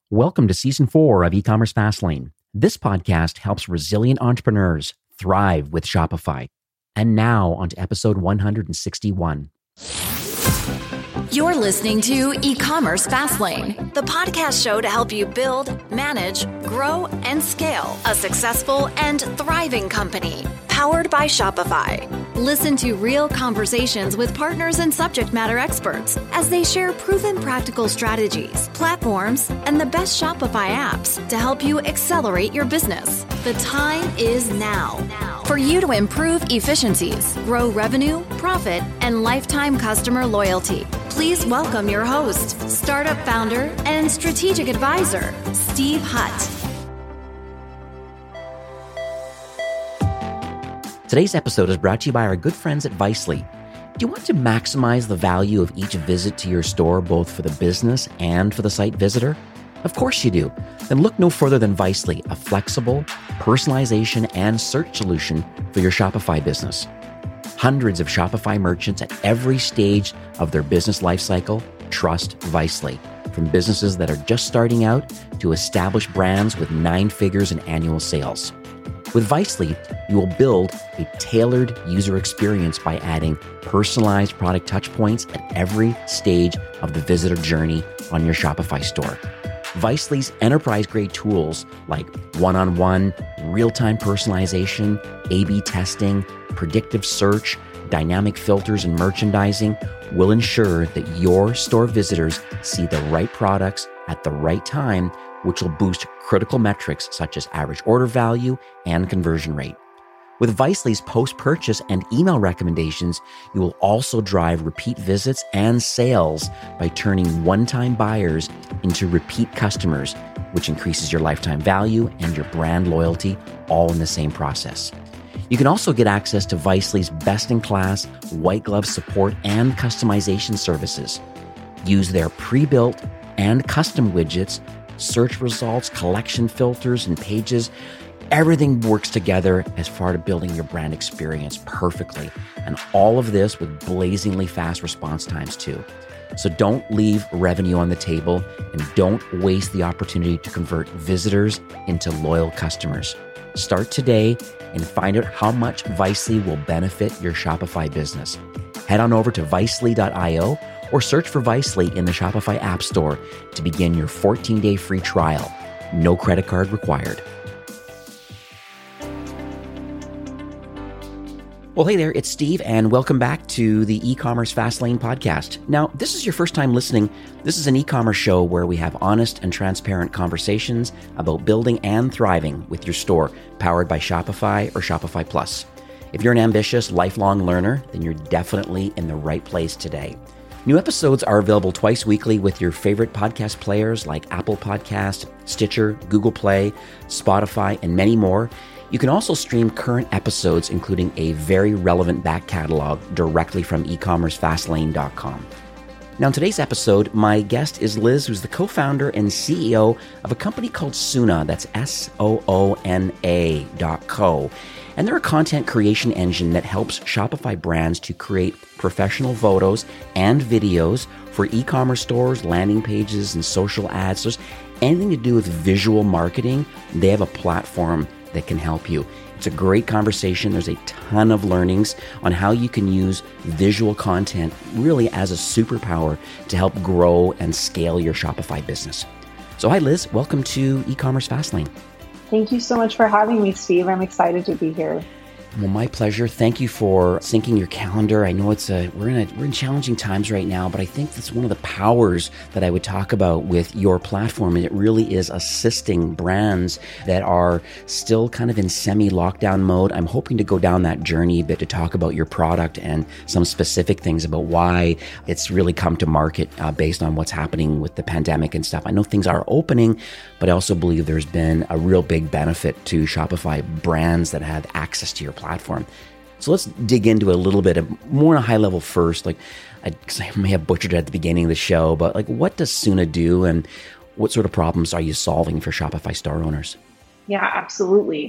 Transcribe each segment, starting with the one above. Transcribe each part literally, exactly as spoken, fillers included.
Welcome to Season four of E-Commerce Fastlane. This podcast helps resilient entrepreneurs thrive with Shopify. And now on to episode one hundred sixty-one. You're listening to E-Commerce Fastlane, the podcast show to help you build, manage, grow, and scale a successful and thriving company powered by Shopify. Listen to real conversations with partners and subject matter experts as they share proven practical strategies, platforms, and the best Shopify apps to help you accelerate your business. The time is now for you to improve efficiencies, grow revenue, profit, and lifetime customer loyalty. Please welcome your host, startup founder and strategic advisor, Steve Hutt. Today's episode is brought to you by our good friends at Vicely. Do you want to maximize the value of each visit to your store, both for the business and for the site visitor? Of course you do. Then look no further than Vicely, a flexible personalization and search solution for your Shopify business. Hundreds of Shopify merchants at every stage of their business lifecycle trust Vicely, from businesses that are just starting out to established brands with nine figures in annual sales. With Vicely, you will build a tailored user experience by adding personalized product touchpoints at every stage of the visitor journey on your Shopify store. Vicely's enterprise-grade tools like one-on-one, real-time personalization, A B testing, predictive search, dynamic filters, and merchandising will ensure that your store visitors see the right products at the right time, which will boost critical metrics such as average order value and conversion rate. With Vicely's post-purchase and email recommendations, you will also drive repeat visits and sales by turning one-time buyers into repeat customers, which increases your lifetime value and your brand loyalty all in the same process. You can also get access to Vicely's best-in-class white glove support and customization services. Use their pre-built and custom widgets, search results, collection filters, and pages. Everything works together as far as building your brand experience perfectly. And all of this with blazingly fast response times too. So don't leave revenue on the table and don't waste the opportunity to convert visitors into loyal customers. Start today and find out how much Vicely will benefit your Shopify business. Head on over to vicely dot io or search for Vicely in the Shopify App Store to begin your fourteen-day free trial. No credit card required. Well, hey there, it's Steve, and welcome back to the E-Commerce Fastlane podcast. Now, this is your first time listening. This is an e-commerce show where we have honest and transparent conversations about building and thriving with your store, powered by Shopify or Shopify Plus. If you're an ambitious, lifelong learner, then you're definitely in the right place today. New episodes are available twice weekly with your favorite podcast players like Apple Podcast, Stitcher, Google Play, Spotify, and many more. You can also stream current episodes, including a very relevant back catalog, directly from e commerce fastlane dot com. Now, in today's episode, my guest is Liz, who's the co-founder and C E O of a company called Soona. That's S O O N A dot co. And they're a content creation engine that helps Shopify brands to create professional photos and videos for e-commerce stores, landing pages, and social ads. So there's anything to do with visual marketing, they have a platform that can help you. It's a great conversation. There's a ton of learnings on how you can use visual content really as a superpower to help grow and scale your Shopify business. So hi, Liz. Welcome to E-Commerce Fastlane. Thank you so much for having me, Steve. I'm excited to be here. Well, my pleasure. Thank you for syncing your calendar. I know it's a we're in a we're in challenging times right now, but I think that's one of the powers that I would talk about with your platform. And it really is assisting brands that are still kind of in semi-lockdown mode. I'm hoping to go down that journey a bit to talk about your product and some specific things about why it's really come to market uh, based on what's happening with the pandemic and stuff. I know things are opening, but I also believe there's been a real big benefit to Shopify brands that have access to your platform. So let's dig into a little bit of more on a high level first. Like, I, 'cause I may have butchered it at the beginning of the show, but like, what does Soona do, and what sort of problems are you solving for Shopify store owners? Yeah, absolutely.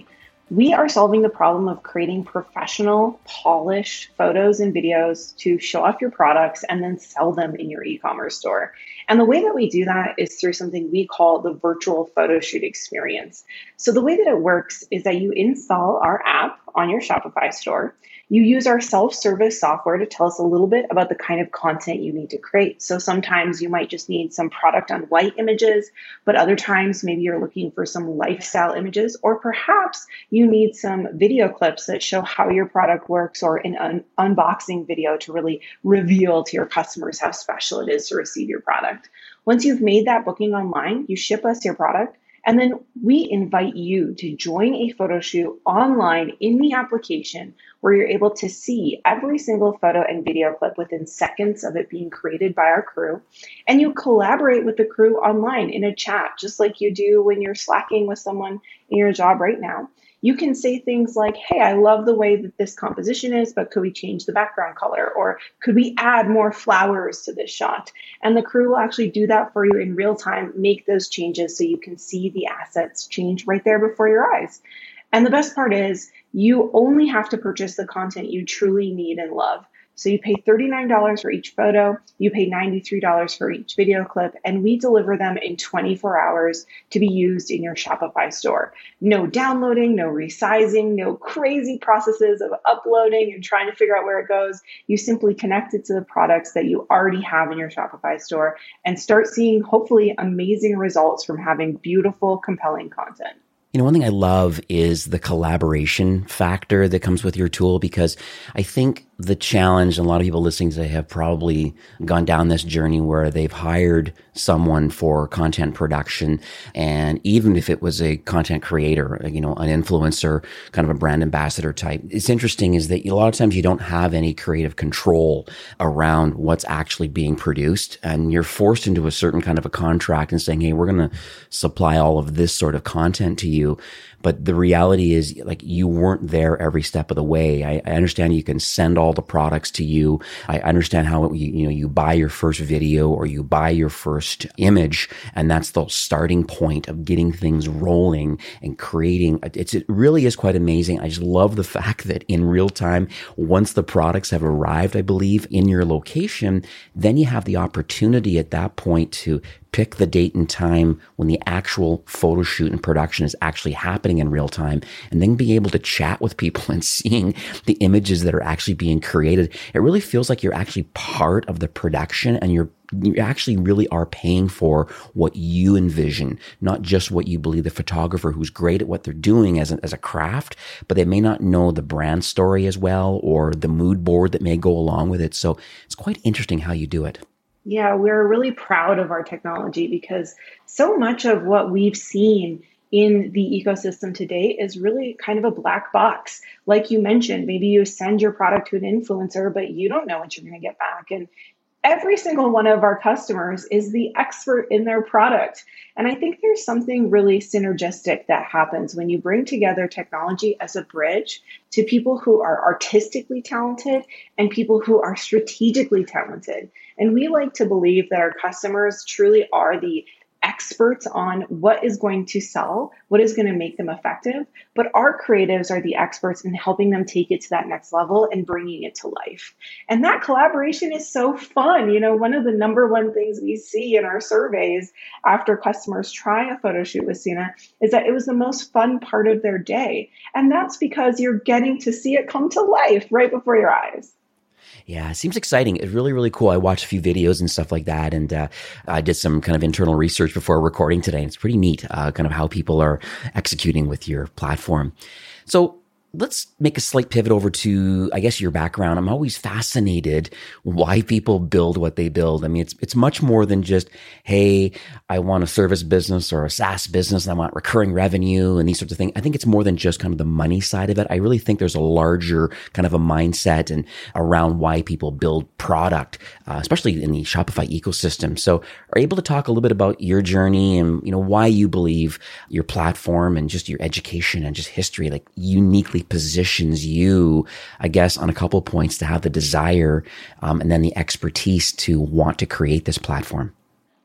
We are solving the problem of creating professional, polished photos and videos to show off your products and then sell them in your e-commerce store. And the way that we do that is through something we call the virtual photo shoot experience. So the way that it works is that you install our app on your Shopify store. You use our self-service software to tell us a little bit about the kind of content you need to create. So sometimes you might just need some product on white images, but other times maybe you're looking for some lifestyle images, or perhaps you need some video clips that show how your product works, or an un- unboxing video to really reveal to your customers how special it is to receive your product. Once you've made that booking online, you ship us your product. And then we invite you to join a photo shoot online in the application where you're able to see every single photo and video clip within seconds of it being created by our crew. And you collaborate with the crew online in a chat, just like you do when you're slacking with someone in your job right now. You can say things like, hey, I love the way that this composition is, but could we change the background color? Or could we add more flowers to this shot? And the crew will actually do that for you in real time, make those changes so you can see the assets change right there before your eyes. And the best part is you only have to purchase the content you truly need and love. So you pay thirty-nine dollars for each photo, you pay ninety-three dollars for each video clip, and we deliver them in twenty-four hours to be used in your Shopify store. No downloading, no resizing, no crazy processes of uploading and trying to figure out where it goes. You simply connect it to the products that you already have in your Shopify store and start seeing hopefully amazing results from having beautiful, compelling content. You know, one thing I love is the collaboration factor that comes with your tool, because I think the challenge, and a lot of people listening today have probably gone down this journey where they've hired someone for content production. And even if it was a content creator, you know, an influencer, kind of a brand ambassador type, it's interesting is that a lot of times you don't have any creative control around what's actually being produced. And you're forced into a certain kind of a contract and saying, hey, we're going to supply all of this sort of content to you. But the reality is, like, you weren't there every step of the way. I, I understand you can send all the products to you. I understand how it, you, you know, you buy your first video or you buy your first image, and that's the starting point of getting things rolling and creating. It's, it really is quite amazing. I just love the fact that in real time, once the products have arrived, I believe, in your location, then you have the opportunity at that point to pick the date and time when the actual photo shoot and production is actually happening in real time, and then be able to chat with people and seeing the images that are actually being created. It really feels like you're actually part of the production, and you're you actually really are paying for what you envision, not just what you believe the photographer who's great at what they're doing as a, as a craft, but they may not know the brand story as well, or the mood board that may go along with it. So it's quite interesting how you do it. Yeah, we're really proud of our technology because so much of what we've seen in the ecosystem today is really kind of a black box. Like you mentioned, maybe you send your product to an influencer, but you don't know what you're going to get back. And every single one of our customers is the expert in their product. And I think there's something really synergistic that happens when you bring together technology as a bridge to people who are artistically talented and people who are strategically talented. And we like to believe that our customers truly are the experts on what is going to sell, what is going to make them effective, but our creatives are the experts in helping them take it to that next level and bringing it to life. And that collaboration is so fun. You know, one of the number one things we see in our surveys after customers try a photo shoot with Sina is that it was the most fun part of their day. And that's because you're getting to see it come to life right before your eyes. Yeah, it seems exciting. It's really, really cool. I watched a few videos and stuff like that, and uh, I did some kind of internal research before recording today. And it's pretty neat, uh, kind of how people are executing with your platform. So let's make a slight pivot over to, I guess, your background. I'm always fascinated why people build what they build. I mean, it's it's much more than just, hey, I want a service business or a SaaS business and I want recurring revenue and these sorts of things. I think it's more than just kind of the money side of it. I really think there's a larger kind of a mindset and around why people build product, uh, especially in the Shopify ecosystem. So are you able to talk a little bit about your journey and, you know, why you believe your platform and just your education and just history, like, uniquely positions you, I guess, on a couple of points to have the desire um, and then the expertise to want to create this platform?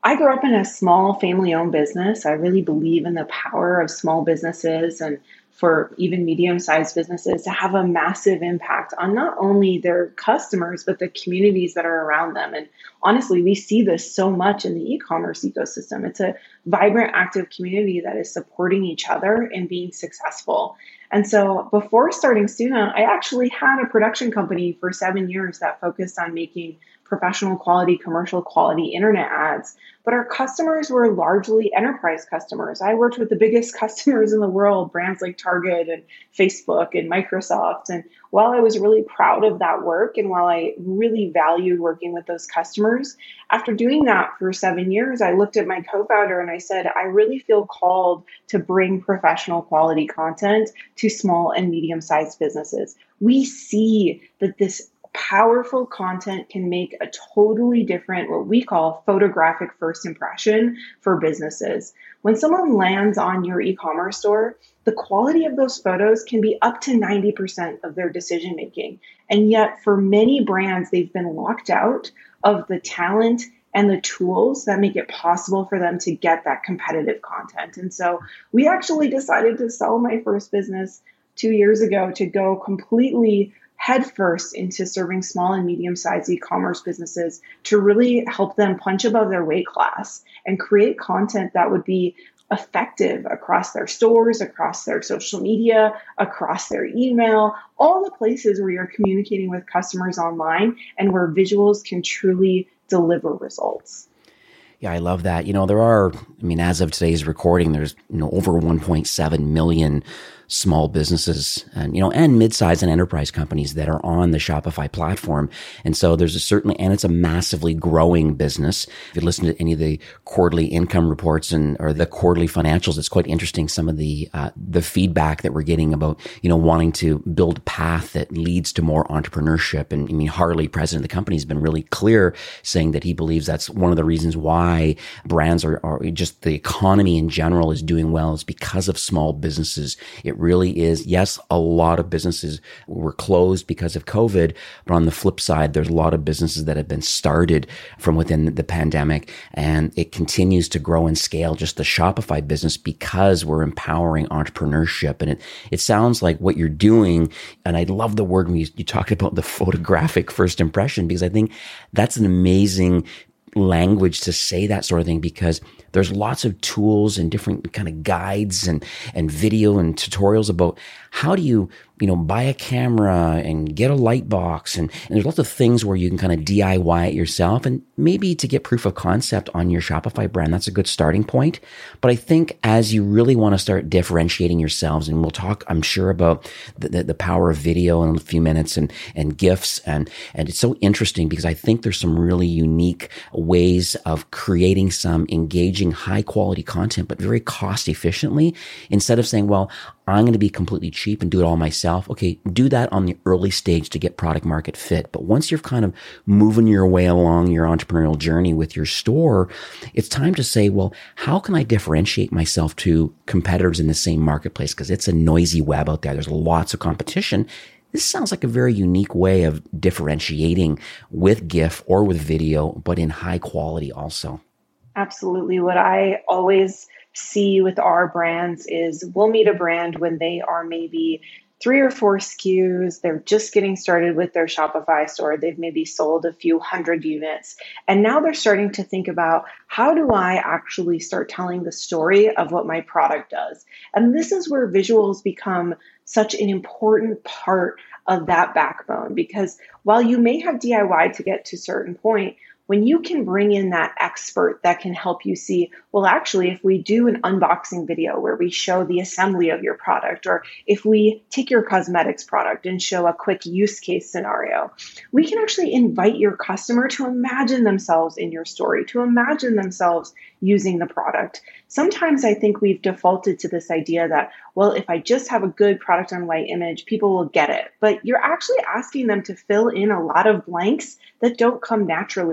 I grew up in a small family-owned business. I really believe in the power of small businesses and for even medium-sized businesses to have a massive impact on not only their customers, but the communities that are around them. And honestly, we see this so much in the e-commerce ecosystem. It's a vibrant, active community that is supporting each other and being successful. And so before starting Suna, I actually had a production company for seven years that focused on making professional quality, commercial quality internet ads. But our customers were largely enterprise customers. I worked with the biggest customers in the world, brands like Target and Facebook and Microsoft. And while I was really proud of that work and while I really valued working with those customers, after doing that for seven years, I looked at my co-founder and I said, I really feel called to bring professional quality content to small and medium-sized businesses. We see that this powerful content can make a totally different, what we call photographic first impression for businesses. When someone lands on your e-commerce store, the quality of those photos can be up to ninety percent of their decision making. And yet for many brands, they've been locked out of the talent and the tools that make it possible for them to get that competitive content. And so we actually decided to sell my first business two years ago to go completely headfirst into serving small and medium-sized e-commerce businesses to really help them punch above their weight class and create content that would be effective across their stores, across their social media, across their email, all the places where you're communicating with customers online and where visuals can truly deliver results. Yeah, I love that. You know, there are, I mean, as of today's recording, there's, you know, over one point seven million small businesses and, you know, and mid-sized and enterprise companies that are on the Shopify platform. And so there's a certainly, and it's a massively growing business. If you listen to any of the quarterly income reports and, or the quarterly financials, it's quite interesting. Some of the, uh, the feedback that we're getting about, you know, wanting to build a path that leads to more entrepreneurship. And I mean, Harley, president of the company, has been really clear saying that he believes that's one of the reasons why brands are, are just the economy in general is doing well is because of small businesses. It really is. Yes, a lot of businesses were closed because of COVID, but on the flip side, there's a lot of businesses that have been started from within the pandemic, and it continues to grow and scale, just the Shopify business, because we're empowering entrepreneurship. And it, it sounds like what you're doing, and I love the word when you, you talked about the photographic first impression, because I think that's an amazing language to say that sort of thing, because there's lots of tools and different kind of guides and, and video and tutorials about how do you, you know, buy a camera and get a light box. And, and there's lots of things where you can kind of D I Y it yourself, and maybe to get proof of concept on your Shopify brand, that's a good starting point. But I think as you really want to start differentiating yourselves, and we'll talk, I'm sure, about the, the, the power of video in a few minutes and, and GIFs. And, and it's so interesting because I think there's some really unique ways of creating some engaging, high quality content, but very cost efficiently. Instead of saying, well, I'm going to be completely cheap and do it all myself. Okay, do that on the early stage to get product market fit. But once you're kind of moving your way along your entrepreneurial journey with your store, it's time to say, well, how can I differentiate myself to competitors in the same marketplace? Because it's a noisy web out there. There's lots of competition. This sounds like a very unique way of differentiating with GIF or with video, but in high quality also. Absolutely. What I always see with our brands is we'll meet a brand when they are maybe three or four S K Us. They're just getting started with their Shopify store. They've maybe sold a few hundred units. And now they're starting to think about, how do I actually start telling the story of what my product does? And this is where visuals become such an important part of that backbone, because while you may have D I Y to get to a certain point, when you can bring in that expert that can help you see, well, actually, if we do an unboxing video where we show the assembly of your product, or if we take your cosmetics product and show a quick use case scenario, we can actually invite your customer to imagine themselves in your story, to imagine themselves using the product. Sometimes I think we've defaulted to this idea that, well, if I just have a good product on white image, people will get it. But you're actually asking them to fill in a lot of blanks that don't come naturally.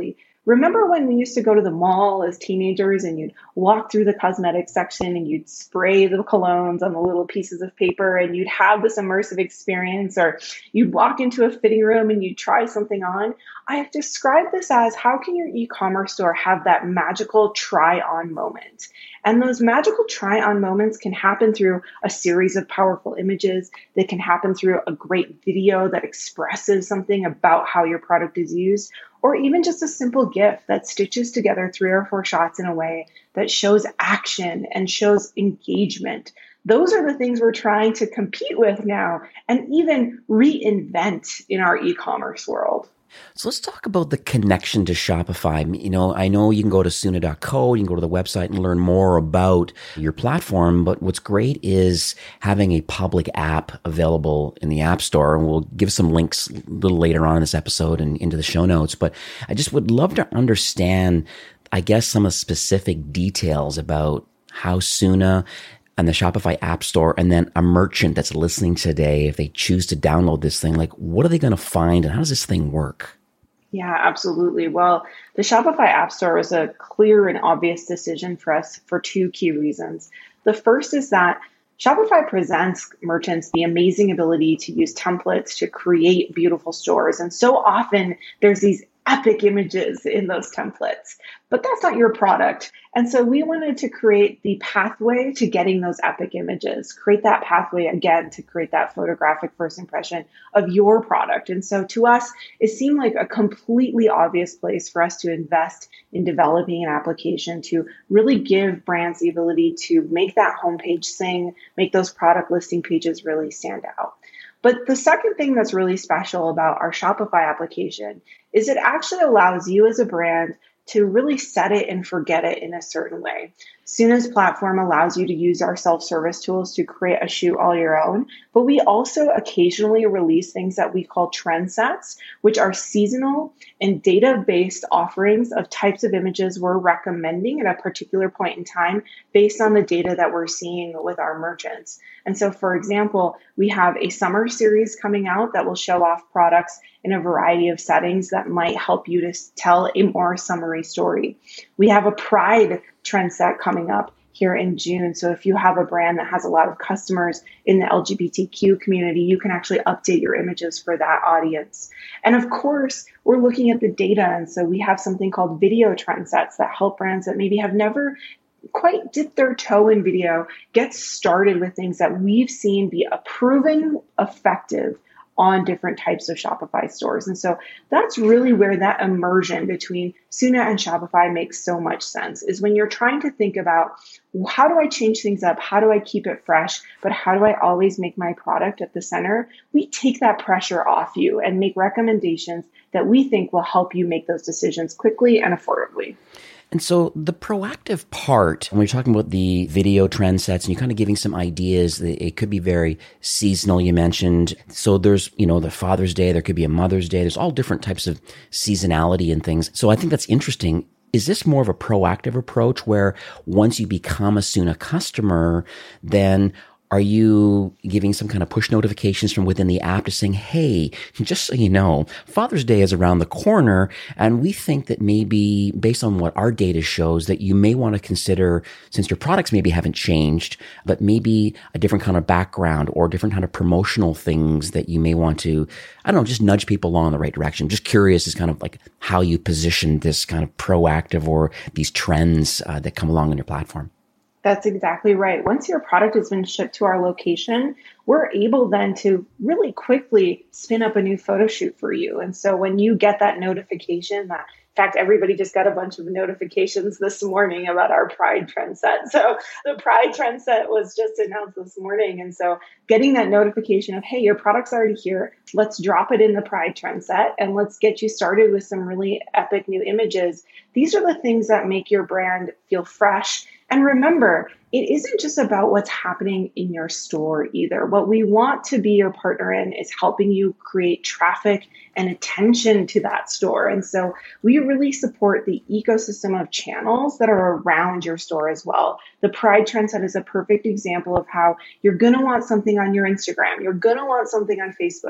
Remember when we used to go to the mall as teenagers and you'd walk through the cosmetics section and you'd spray the colognes on the little pieces of paper and you'd have this immersive experience, or you'd walk into a fitting room and you'd try something on? I have described this as, how can your e-commerce store have that magical try-on moment? And those magical try-on moments can happen through a series of powerful images. They can happen through a great video that expresses something about how your product is used, or even just a simple GIF that stitches together three or four shots in a way that shows action and shows engagement. Those are the things we're trying to compete with now and even reinvent in our e-commerce world. So let's talk about the connection to Shopify. You know, I know you can go to Suna dot co, you can go to the website and learn more about your platform, but what's great is having a public app available in the App Store, and we'll give some links a little later on in this episode and into the show notes. But I just would love to understand, I guess, some of the specific details about how Suna and the Shopify App Store, and then a merchant that's listening today, if they choose to download this thing, like, what are they going to find and how does this thing work? Yeah, absolutely. Well, the Shopify App Store was a clear and obvious decision for us for two key reasons. The first is that Shopify presents merchants the amazing ability to use templates to create beautiful stores. And so often there's these epic images in those templates, but that's not your product. And so we wanted to create the pathway to getting those epic images, create that pathway again to create that photographic first impression of your product. And so to us, it seemed like a completely obvious place for us to invest in developing an application to really give brands the ability to make that homepage sing, make those product listing pages really stand out. But the second thing that's really special about our Shopify application is it actually allows you as a brand to really set it and forget it in a certain way. Suna's platform allows you to use our self-service tools to create a shoot all your own, but we also occasionally release things that we call trend sets, which are seasonal and data-based offerings of types of images we're recommending at a particular point in time based on the data that we're seeing with our merchants. And so, for example, we have a summer series coming out that will show off products in a variety of settings that might help you to tell a more summary story. We have a Pride trend set coming up here in June. So if you have a brand that has a lot of customers in the L G B T Q community, you can actually update your images for that audience. And of course, we're looking at the data. And so we have something called video trend sets that help brands that maybe have never quite dipped their toe in video get started with things that we've seen be a proven effective on different types of Shopify stores. And so that's really where that immersion between Suna and Shopify makes so much sense, is when you're trying to think about, how do I change things up? How do I keep it fresh? But how do I always make my product at the center? We take that pressure off you and make recommendations that we think will help you make those decisions quickly and affordably. And so the proactive part, when we're talking about the video trend sets and you're kind of giving some ideas, it could be very seasonal, you mentioned. So there's, you know, the Father's Day, there could be a Mother's Day. There's all different types of seasonality and things. So I think that's interesting. Is this more of a proactive approach where once you become a Suna customer, then are you giving some kind of push notifications from within the app to saying, hey, just so you know, Father's Day is around the corner, and we think that maybe based on what our data shows that you may want to consider, since your products maybe haven't changed, but maybe a different kind of background or different kind of promotional things that you may want to, I don't know, just nudge people along in the right direction. Just curious as kind of like how you position this kind of proactive or these trends uh, that come along in your platform. That's exactly right. Once your product has been shipped to our location, we're able then to really quickly spin up a new photo shoot for you. And so when you get that notification, that, in fact, everybody just got a bunch of notifications this morning about our Pride trend set. So the Pride trend set was just announced this morning. And so getting that notification of, hey, your product's already here, let's drop it in the Pride trend set and let's get you started with some really epic new images. These are the things that make your brand feel fresh. And remember, it isn't just about what's happening in your store either. What we want to be your partner in is helping you create traffic and attention to that store. And so we really support the ecosystem of channels that are around your store as well. The Pride trend set is a perfect example of how you're going to want something on your Instagram. You're going to want something on Facebook.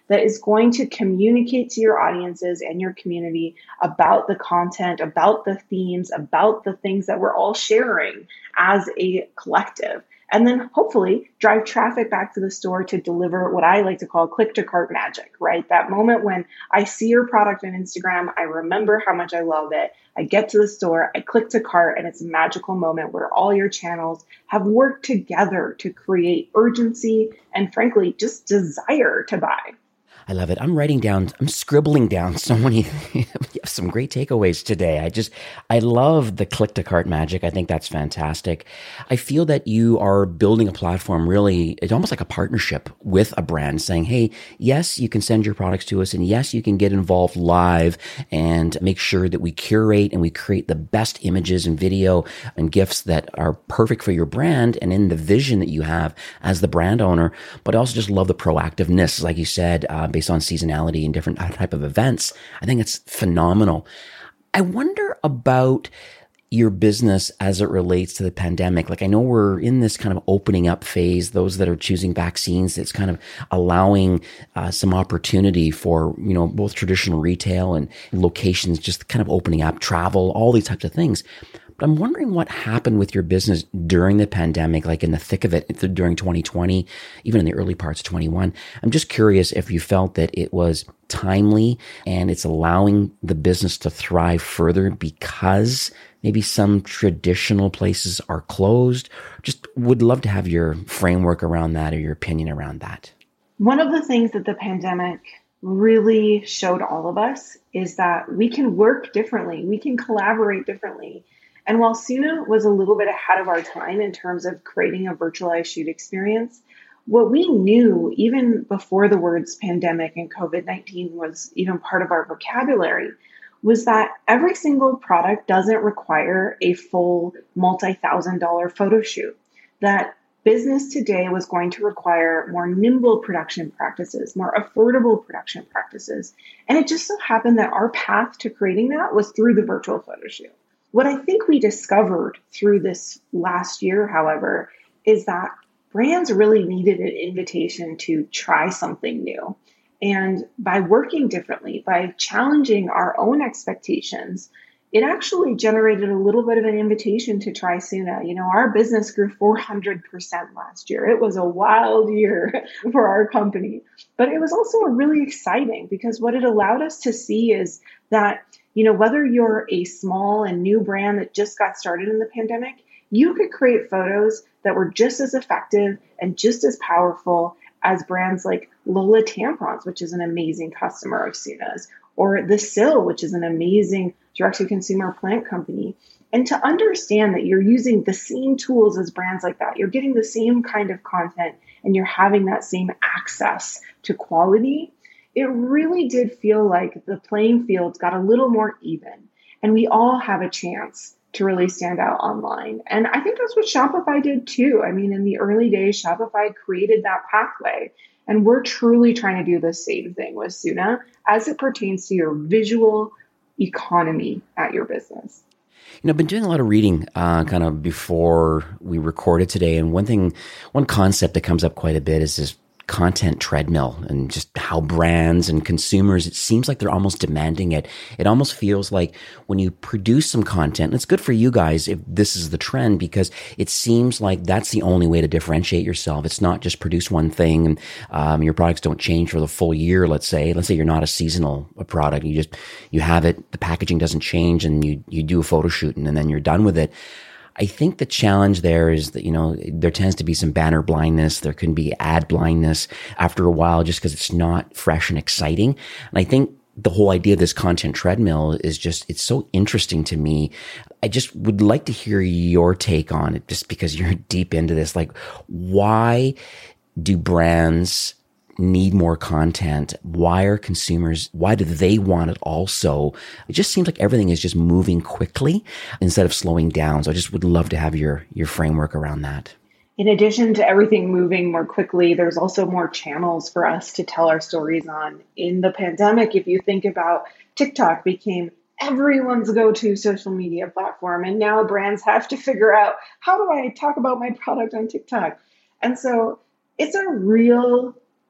that is going to communicate to your audiences and your community about the content, about the themes, about the things that we're all sharing as a collective. And then hopefully drive traffic back to the store to deliver what I like to call click to cart magic, right? That moment when I see your product on Instagram, I remember how much I love it. I get to the store, I click to cart, and it's a magical moment where all your channels have worked together to create urgency and frankly, just desire to buy. I love it. I'm writing down, I'm scribbling down so many, you have some great takeaways today. I just, I love the click to cart magic. I think that's fantastic. I feel that you are building a platform really, it's almost like a partnership with a brand saying, hey, yes, you can send your products to us. And yes, you can get involved live and make sure that we curate and we create the best images and video and GIFs that are perfect for your brand and in the vision that you have as the brand owner. But I also just love the proactiveness, like you said, uh, based on seasonality and different type of events. I think it's phenomenal. I wonder about your business as it relates to the pandemic. Like I know we're in this kind of opening up phase, those that are choosing vaccines, it's kind of allowing uh, some opportunity for, you know, both traditional retail and locations just kind of opening up, travel, all these types of things. But I'm wondering what happened with your business during the pandemic, like in the thick of it during twenty twenty, even in the early parts of twenty-one. I'm just curious if you felt that it was timely and it's allowing the business to thrive further because maybe some traditional places are closed. Just would love to have your framework around that or your opinion around that. One of the things that the pandemic really showed all of us is that we can work differently. We can collaborate differently. And while Suna was a little bit ahead of our time in terms of creating a virtualized shoot experience, what we knew even before the words pandemic and COVID nineteen was even part of our vocabulary was that every single product doesn't require a full multi-thousand dollar photo shoot. That business today was going to require more nimble production practices, more affordable production practices. And it just so happened that our path to creating that was through the virtual photo shoot. What I think we discovered through this last year, however, is that brands really needed an invitation to try something new. And by working differently, by challenging our own expectations, it actually generated a little bit of an invitation to try Suna. You know, our business grew four hundred percent last year. It was a wild year for our company, but it was also really exciting because what it allowed us to see is that, you know, whether you're a small and new brand that just got started in the pandemic, you could create photos that were just as effective and just as powerful as brands like Lola Tampons, which is an amazing customer of Suna's, or The Sill, which is an amazing direct-to-consumer plant company. And to understand that you're using the same tools as brands like that, you're getting the same kind of content, and you're having that same access to quality, it really did feel like the playing field got a little more even. And we all have a chance to really stand out online. And I think that's what Shopify did too. I mean, in the early days, Shopify created that pathway. And we're truly trying to do the same thing with Suna as it pertains to your visual economy at your business. You know, I've been doing a lot of reading uh, kind of before we recorded today. And one thing, one concept that comes up quite a bit is this content treadmill and just how brands and consumers, it seems like they're almost demanding it. It almost feels like when you produce some content, and it's good for you guys if this is the trend, because it seems like that's the only way to differentiate yourself. It's not just produce one thing and um, your products don't change for the full year, let's say. Let's say you're not a seasonal product. You just, you have it, the packaging doesn't change, and you, you do a photo shoot and, and then you're done with it. I think the challenge there is that, you know, there tends to be some banner blindness. There can be ad blindness after a while just because it's not fresh and exciting. And I think the whole idea of this content treadmill is just, it's so interesting to me. I just would like to hear your take on it just because you're deep into this. Like, why do brands need more content? Why are consumers, why do they want it also? It just seems like everything is just moving quickly instead of slowing down. So I just would love to have your, your framework around that. In addition to everything moving more quickly, there's also more channels for us to tell our stories on. In the pandemic, if you think about TikTok became everyone's go-to social media platform, and now brands have to figure out, how do I talk about my product on TikTok? And so it's a real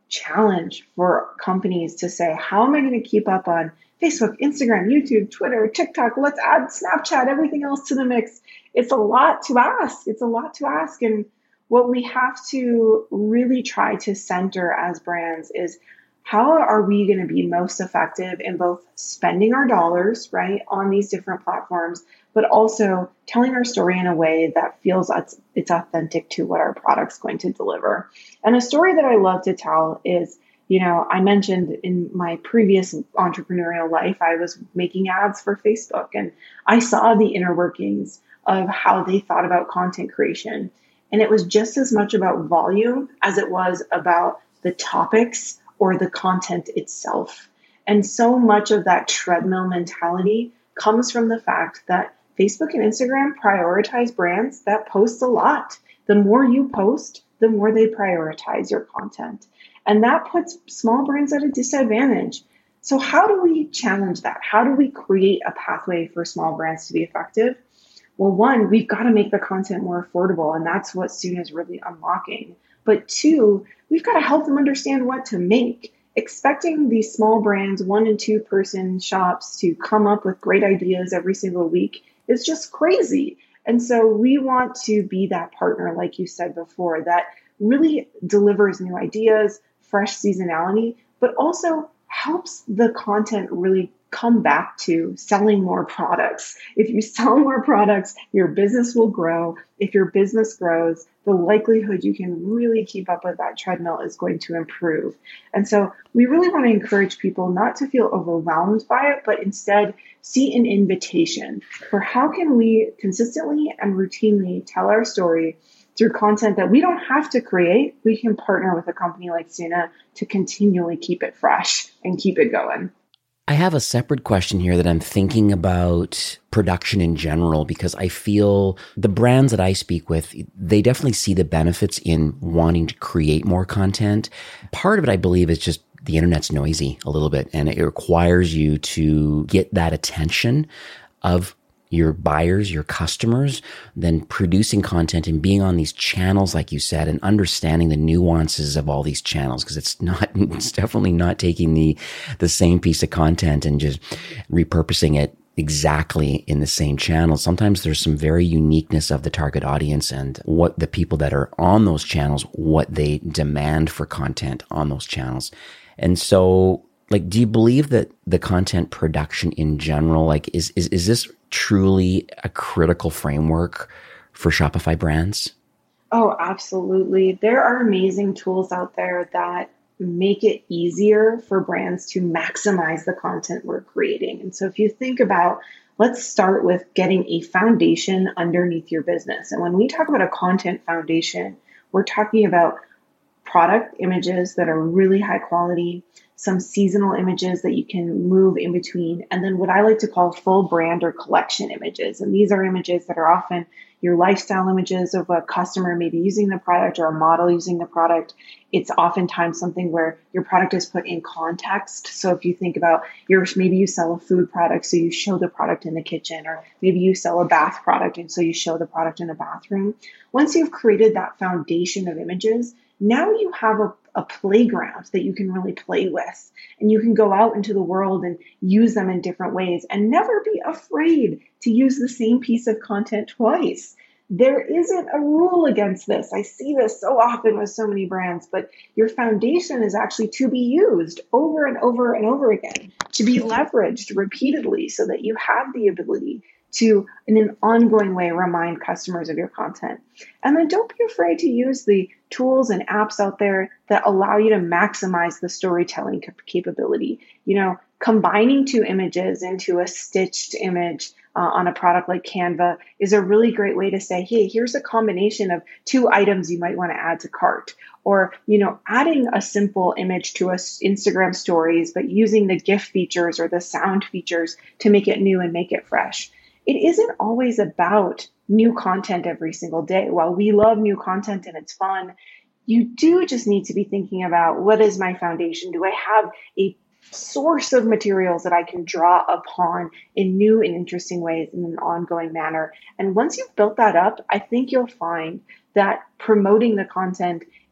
challenge for companies to say, how am I going to keep up on Facebook, Instagram, YouTube, Twitter, TikTok? Let's add Snapchat, everything else to the mix. It's a lot to ask. It's a lot to ask. And what we have to really try to center as brands is, how are we going to be most effective in both spending our dollars, right, on these different platforms, but also telling our story in a way that feels it's, it's authentic to what our product's going to deliver. And a story that I love to tell is, you know, I mentioned in my previous entrepreneurial life, I was making ads for Facebook, and I saw the inner workings of how they thought about content creation. And it was just as much about volume as it was about the topics or the content itself. And so much of that treadmill mentality comes from the fact that Facebook and Instagram prioritize brands that post a lot. The more you post, the more they prioritize your content. And that puts small brands at a disadvantage. So how do we challenge that? How do we create a pathway for small brands to be effective? Well, one, we've got to make the content more affordable, and that's what Suna is really unlocking. But two, we've got to help them understand what to make. Expecting these small brands, one and two person shops to come up with great ideas every single week is just crazy. And so we want to be that partner, like you said before, that really delivers new ideas, fresh seasonality, but also helps the content really come back to selling more products. If you sell more products, your business will grow. If your business grows, the likelihood you can really keep up with that treadmill is going to improve. And so we really want to encourage people not to feel overwhelmed by it, but instead see an invitation for how can we consistently and routinely tell our story through content that we don't have to create. We can partner with a company like Suna to continually keep it fresh and keep it going. I have a separate question here that I'm thinking about production in general, because I feel the brands that I speak with, they definitely see the benefits in wanting to create more content. Part of it, I believe, is just the internet's noisy a little bit, and it requires you to get that attention of your buyers, your customers, then producing content and being on these channels, like you said, and understanding the nuances of all these channels, because it's not, it's definitely not taking the, the same piece of content and just repurposing it exactly in the same channel. Sometimes there's some very uniqueness of the target audience and what the people that are on those channels, what they demand for content on those channels. And so, like, do you believe that the content production in general, like, is, is, is this truly a critical framework for Shopify brands? Oh, absolutely. There are amazing tools out there that make it easier for brands to maximize the content we're creating. And so if you think about, let's start with getting a foundation underneath your business. And when we talk about a content foundation, we're talking about product images that are really high quality, some seasonal images that you can move in between, and then what I like to call full brand or collection images. And these are images that are often your lifestyle images of a customer maybe using the product or a model using the product. It's oftentimes something where your product is put in context. So if you think about your, maybe you sell a food product, so you show the product in the kitchen, or maybe you sell a bath product, and so you show the product in a bathroom. Once you've created that foundation of images, now you have a, a playground that you can really play with, and you can go out into the world and use them in different ways and never be afraid to use the same piece of content twice. There isn't a rule against this. I see this so often with so many brands, but your foundation is actually to be used over and over and over again, to be leveraged repeatedly so that you have the ability to, in an ongoing way, remind customers of your content. And then don't be afraid to use the tools and apps out there that allow you to maximize the storytelling cap- capability. You know, combining two images into a stitched image uh, on a product like Canva is a really great way to say, hey, here's a combination of two items you might want to add to cart. Or, you know, adding a simple image to a Instagram stories, but using the GIF features or the sound features to make it new and make it fresh. It isn't always about new content every single day. While we love new content and it's fun, you do just need to be thinking about, what is my foundation? Do I have a source of materials that I can draw upon in new and interesting ways in an ongoing manner? And once you've built that up, I think you'll find that promoting the content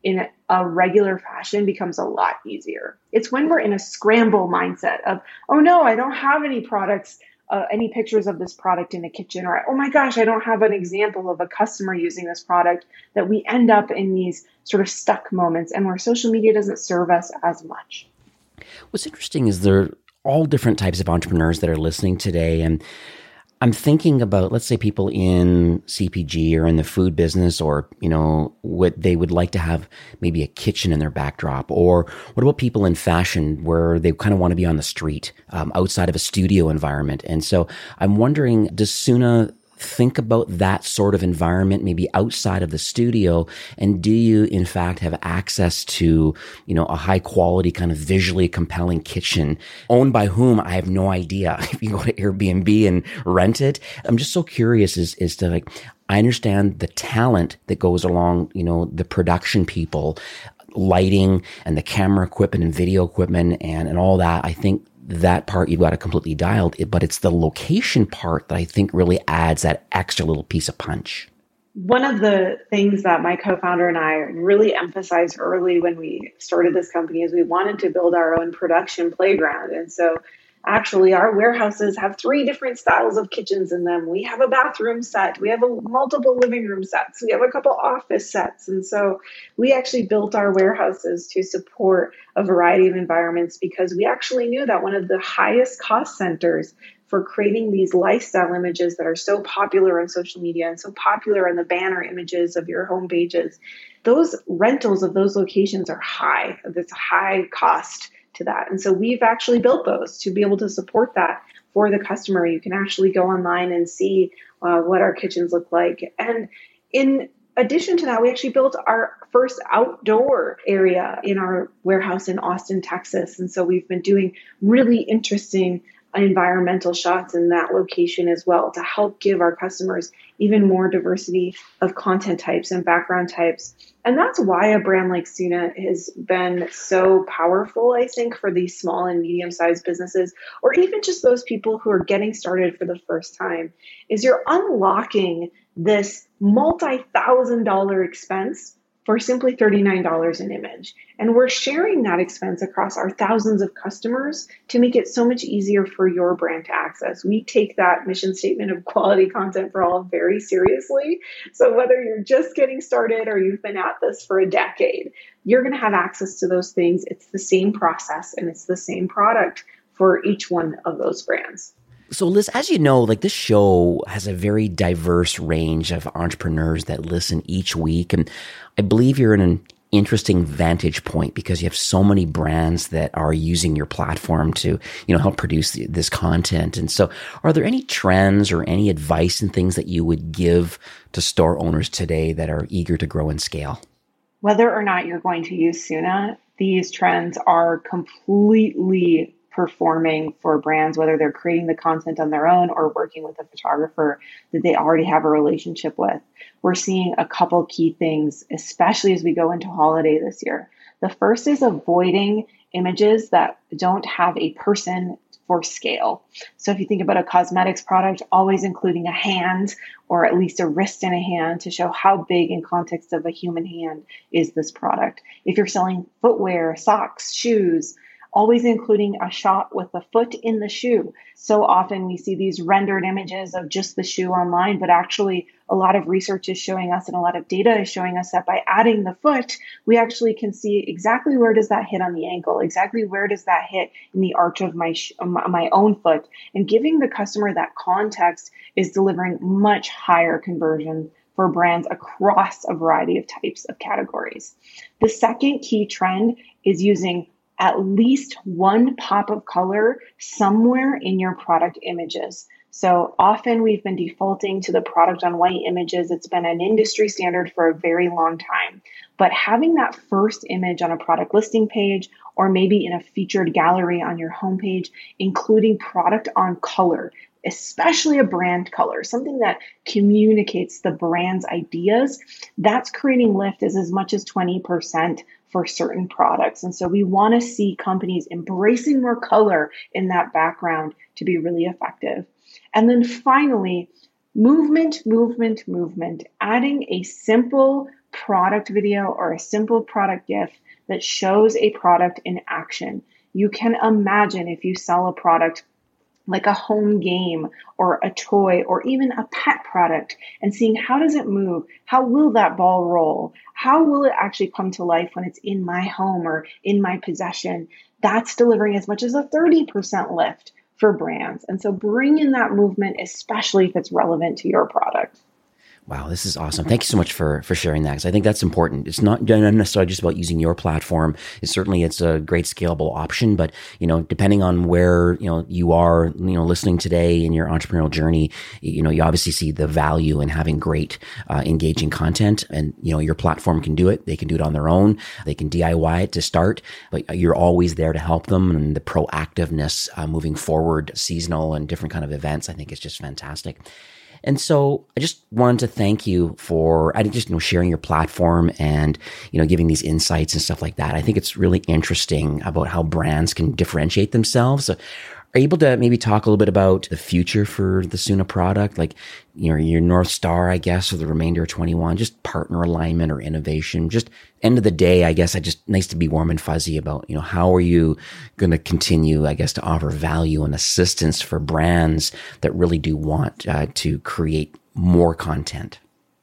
in a regular fashion becomes a lot easier. It's when we're in a scramble mindset of, oh no, I don't have any products, uh, any pictures of this product in the kitchen, or oh my gosh, I don't have an example of a customer using this product, that we end up in these sort of stuck moments and where social media doesn't serve us as much. What's interesting is there are all different types of entrepreneurs that are listening today. And I'm thinking about, let's say, people in C P G or in the food business, or, you know, what they would like to have maybe a kitchen in their backdrop. Or what about people in fashion where they kind of want to be on the street, um, outside of a studio environment? And so I'm wondering, does Suna think about that sort of environment, maybe outside of the studio? And do you, in fact, have access to, you know, a high quality, kind of visually compelling kitchen owned by whom? I have no idea. If you go to Airbnb and rent it, I'm just so curious as, as to like, I understand the talent that goes along, you know, the production people, lighting and the camera equipment and video equipment and, and all that. I think that part you've got it completely dialed, but it's the location part that I think really adds that extra little piece of punch. One of the things that my co-founder and I really emphasized early when we started this company is we wanted to build our own production playground. And so actually, our warehouses have three different styles of kitchens in them. We have a bathroom set. We have a multiple living room sets. We have a couple office sets. And so we actually built our warehouses to support a variety of environments because we actually knew that one of the highest cost centers for creating these lifestyle images that are so popular on social media and so popular in the banner images of your home pages, those rentals of those locations are high. It's a high cost to that. And so we've actually built those to be able to support that for the customer. You can actually go online and see uh, what our kitchens look like. And in addition to that, we actually built our first outdoor area in our warehouse in Austin, Texas. And so we've been doing really interesting environmental shots in that location as well to help give our customers even more diversity of content types and background types. And that's why a brand like Suna has been so powerful, I think, for these small and medium-sized businesses, or even just those people who are getting started for the first time, is you're unlocking this multi-thousand dollar expense for simply thirty-nine dollars an image. And we're sharing that expense across our thousands of customers to make it so much easier for your brand to access. We take that mission statement of quality content for all very seriously. So whether you're just getting started or you've been at this for a decade, you're going to have access to those things. It's the same process and it's the same product for each one of those brands. So Liz, as you know, like this show has a very diverse range of entrepreneurs that listen each week. And I believe you're in an interesting vantage point because you have so many brands that are using your platform to, you know, help produce this content. And so are there any trends or any advice and things that you would give to store owners today that are eager to grow and scale? Whether or not you're going to use Suna, these trends are completely performing for brands, whether they're creating the content on their own or working with a photographer that they already have a relationship with. We're seeing a couple key things, especially as we go into holiday this year. The first is avoiding images that don't have a person for scale. So if you think about a cosmetics product, always including a hand or at least a wrist and a hand to show how big in context of a human hand is this product. If you're selling footwear, socks, shoes, always including a shot with the foot in the shoe. So often we see these rendered images of just the shoe online, but actually a lot of research is showing us and a lot of data is showing us that by adding the foot, we actually can see exactly where does that hit on the ankle, exactly where does that hit in the arch of my sh- my own foot. And giving the customer that context is delivering much higher conversion for brands across a variety of types of categories. The second key trend is using at least one pop of color somewhere in your product images. So often we've been defaulting to the product on white images. It's been an industry standard for a very long time. But having that first image on a product listing page or maybe in a featured gallery on your homepage, including product on color, especially a brand color, something that communicates the brand's ideas, that's creating lift as as much as twenty percent for certain products. And so we want to see companies embracing more color in that background to be really effective. And then finally, movement, movement, movement, adding a simple product video or a simple product GIF that shows a product in action. You can imagine if you sell a product like a home game or a toy or even a pet product and seeing how does it move? How will that ball roll? How will it actually come to life when it's in my home or in my possession? That's delivering as much as a thirty percent lift for brands. And so bring in that movement, especially if it's relevant to your product. Wow, this is awesome. Thank you so much for for sharing that, because I think that's important. It's not necessarily just about using your platform. It's certainly, it's a great scalable option, but, you know, depending on where, you know, you are, you know, listening today in your entrepreneurial journey, you know, you obviously see the value in having great, uh, engaging content, and, you know, your platform can do it. They can do it on their own. They can D I Y it to start, but you're always there to help them. And the proactiveness, uh, moving forward, seasonal and different kind of events, I think is just fantastic. And so I just wanted to thank you for, I just, you know, sharing your platform and, you know, giving these insights and stuff like that. I think it's really interesting about how brands can differentiate themselves. So are you able to maybe talk a little bit about the future for the Suna product? Like, you know, your North Star, I guess, for the remainder of twenty-one, just partner alignment or innovation. Just end of the day, I guess, I just nice to be warm and fuzzy about, you know, how are you going to continue, I guess, to offer value and assistance for brands that really do want uh, to create more content?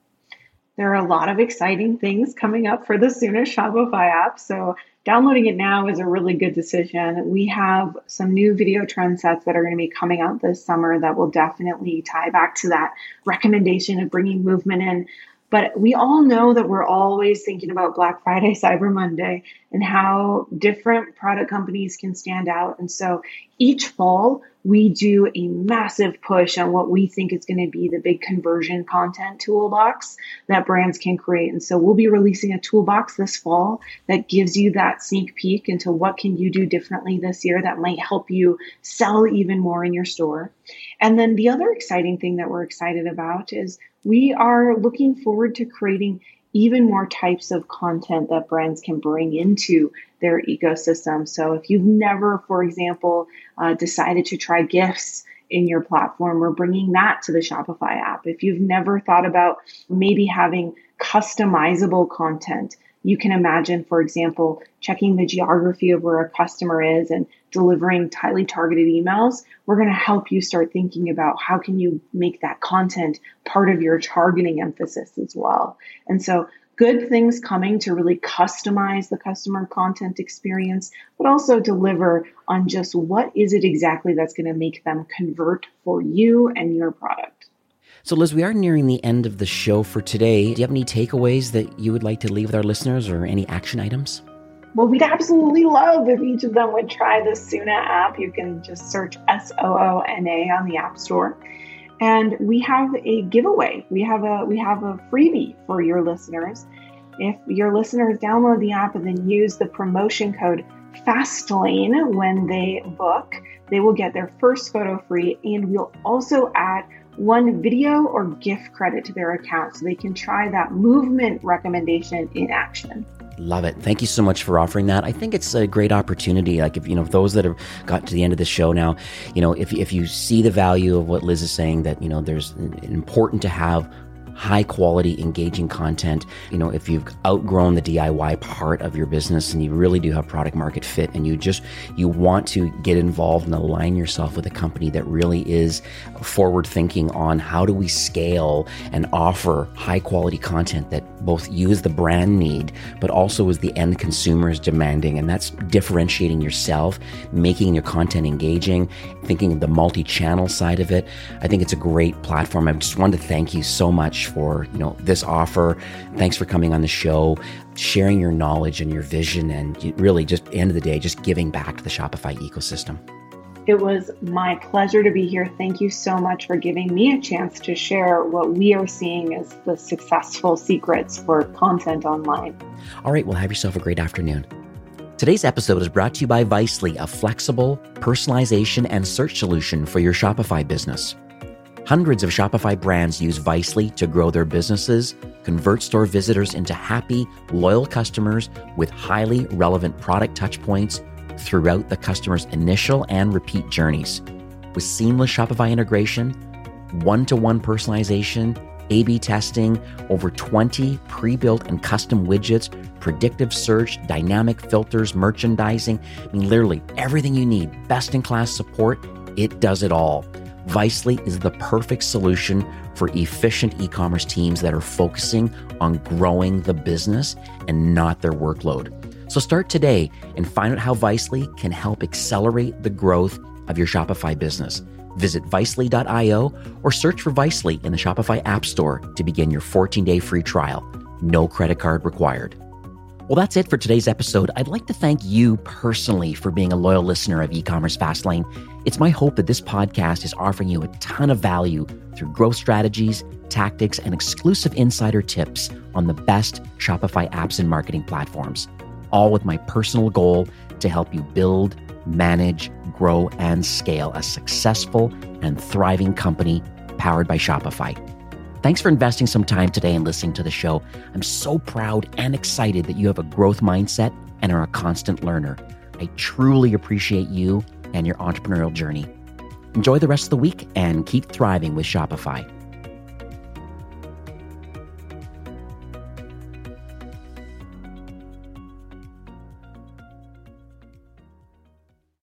There are a lot of exciting things coming up for the Suna Shopify app. So downloading it now is a really good decision. We have some new video trend sets that are going to be coming out this summer that will definitely tie back to that recommendation of bringing movement in. But we all know that we're always thinking about Black Friday, Cyber Monday, and how different product companies can stand out. And so each fall, we do a massive push on what we think is going to be the big conversion content toolbox that brands can create. And so we'll be releasing a toolbox this fall that gives you that sneak peek into what can you do differently this year that might help you sell even more in your store. And then the other exciting thing that we're excited about is we are looking forward to creating even more types of content that brands can bring into their ecosystem. So if you've never, for example, uh, decided to try GIFs in your platform, we're bringing that to the Shopify app. If you've never thought about maybe having customizable content, you can imagine, for example, checking the geography of where a customer is and delivering tightly targeted emails. We're going to help you start thinking about how can you make that content part of your targeting emphasis as well. And so good things coming to really customize the customer content experience, but also deliver on just what is it exactly that's going to make them convert for you and your product. So Liz, we are nearing the end of the show for today. Do you have any takeaways that you would like to leave with our listeners or any action items? Well, we'd absolutely love if each of them would try the Suna app. You can just search S O O N A on the App Store. And we have a giveaway. We have a we have a freebie for your listeners. If your listeners download the app and then use the promotion code FASTLANE when they book, they will get their first photo free, and we'll also add one video or GIF credit to their account so they can try that movement recommendation in action. Love it. Thank you so much for offering that. I think it's a great opportunity. Like, if, you know, those that have got to the end of the show now, you know, if, if you see the value of what Liz is saying, that, you know, there's important to have high quality, engaging content. You know, if you've outgrown the D I Y part of your business and you really do have product market fit and you just, you want to get involved and align yourself with a company that really is forward thinking on how do we scale and offer high quality content that both you as the brand need, but also as the end consumer is demanding. And that's differentiating yourself, making your content engaging, thinking of the multi-channel side of it. I think it's a great platform. I just wanted to thank you so much for, you know, this offer. Thanks for coming on the show, sharing your knowledge and your vision, and really just, at the end of the day, just giving back to the Shopify ecosystem. It was my pleasure to be here. Thank you so much for giving me a chance to share what we are seeing as the successful secrets for content online. All right, well, have yourself a great afternoon. Today's episode is brought to you by Vicely, a flexible personalization and search solution for your Shopify business. Hundreds of Shopify brands use Vicely to grow their businesses, convert store visitors into happy, loyal customers with highly relevant product touchpoints throughout the customer's initial and repeat journeys. With seamless Shopify integration, one-to-one personalization, A B testing, over twenty pre-built and custom widgets, predictive search, dynamic filters, merchandising. I mean, literally everything you need. Best-in-class support. It does it all. Vicely is the perfect solution for efficient e-commerce teams that are focusing on growing the business and not their workload. So start today and find out how Vicely can help accelerate the growth of your Shopify business. Visit vicely dot io or search for Vicely in the Shopify App Store to begin your fourteen-day free trial. No credit card required. Well, that's it for today's episode. I'd like to thank you personally for being a loyal listener of E-commerce Fastlane. It's my hope that this podcast is offering you a ton of value through growth strategies, tactics, and exclusive insider tips on the best Shopify apps and marketing platforms, all with my personal goal to help you build, manage, grow, and scale a successful and thriving company powered by Shopify. Thanks for investing some time today and listening to the show. I'm so proud and excited that you have a growth mindset and are a constant learner. I truly appreciate you and your entrepreneurial journey. Enjoy the rest of the week and keep thriving with Shopify.